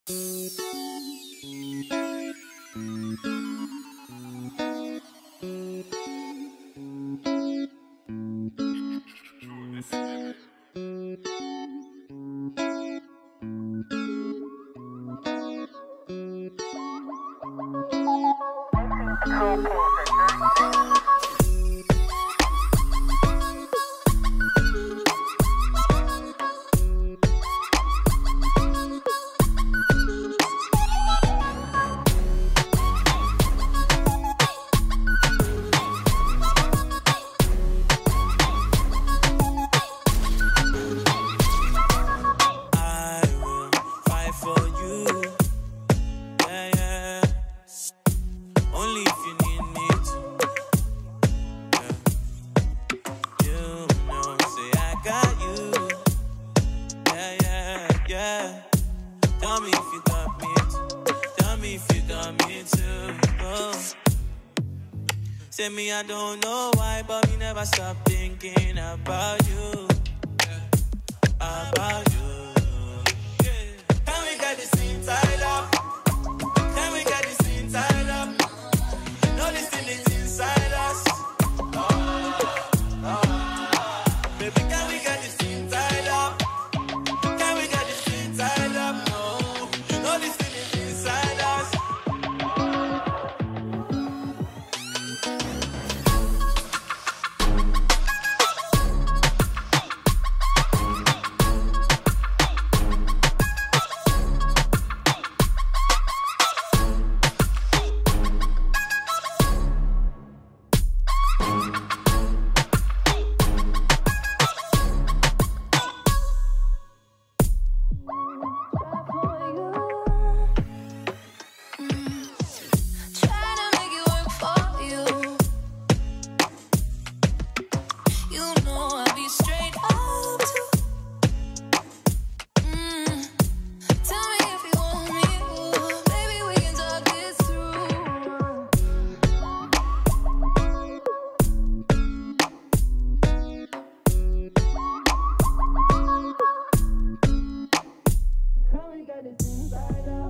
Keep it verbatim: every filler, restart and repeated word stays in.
Tell me if you got me too. Tell me if you got me too. Oh. Say me, I don't know why, but me never stop thinking about you. Yeah. About you. Yeah. Can we get this thing tied up? Can we get this thing tied up? No, this thing is inside us. Oh, oh. Baby, can we get this thing tied up? Can we get this thing tied up? No, this thing is inside us. Inside out.